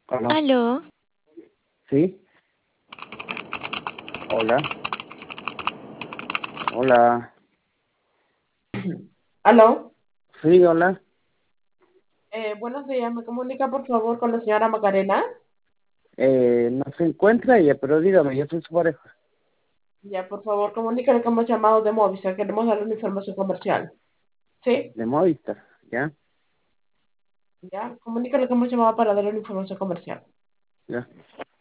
Aló. Aló, ¿Sí? Hola. Hola. Aló, Sí, hola. buenos días. ¿Me comunica por favor con la señora Macarena? No se encuentra ella, pero dígame, yo soy su pareja. Ya, por favor, comunícale que hemos llamado de Movistar. Queremos darle una información comercial. ¿Sí? De Movistar, ¿ya? Ya, comunícale que hemos llamado para darle una información comercial. Ya.